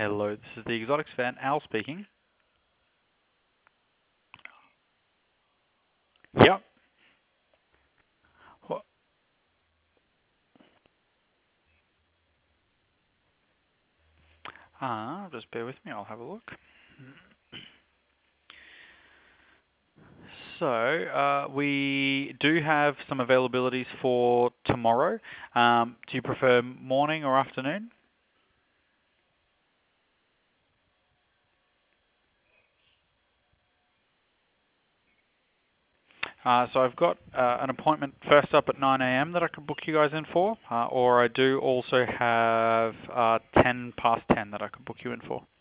Hello, this is the Exotics Vet, Al speaking. Yep. Wha- just bear with me, I'll have a look. So, we do have some availabilities for tomorrow. Do you prefer morning or afternoon? So I've got an appointment first up at 9 a.m. that I could book you guys in for, or I do also have 10 past 10 that I could book you in for.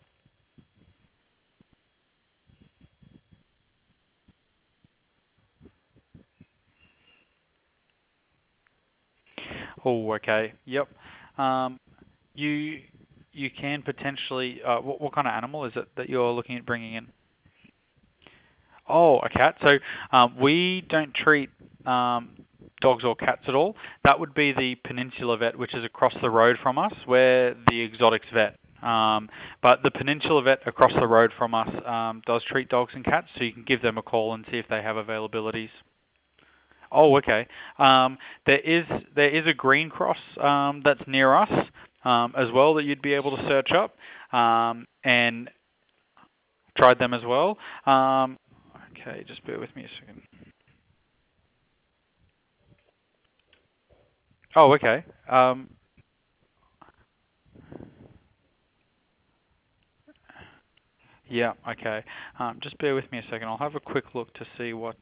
Oh, okay. Yep. Um, you you can potentially. What kind of animal is it that you're looking at bringing in? Oh, a cat. So we don't treat dogs or cats at all. That would be the Peninsula Vet, which is across the road from us. We're the Exotics Vet. But the Peninsula Vet across the road from us does treat dogs and cats, so you can give them a call and see if they have availabilities. Oh, okay. There is a Green Cross that's near us as well that you'd be able to search up and tried them as well. Okay, just bear with me a second. Oh, okay. Yeah, okay. Just bear with me a second. I'll have a quick look to see what.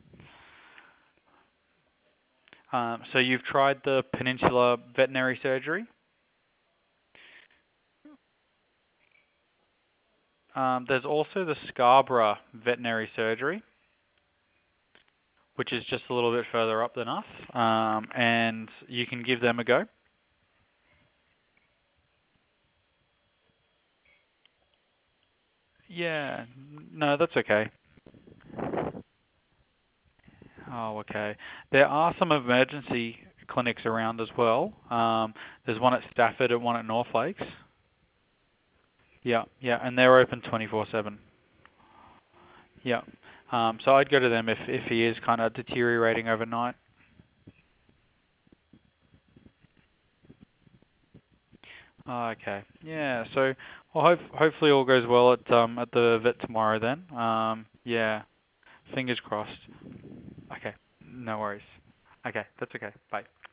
So you've tried the Peninsula Veterinary Surgery. There's also the Scarborough Veterinary Surgery, which is just a little bit further up than us, and you can give them a go. Yeah, no, that's okay. Oh, okay. There are some emergency clinics around as well. There's one at Stafford and one at North Lakes. Yeah, yeah, and they're open 24/7. Yeah. So I'd go to them if he is kind of deteriorating overnight. Oh, okay. Yeah. So well, hopefully all goes well at the vet tomorrow then. Yeah. Fingers crossed. Okay. No worries. Okay. That's okay. Bye.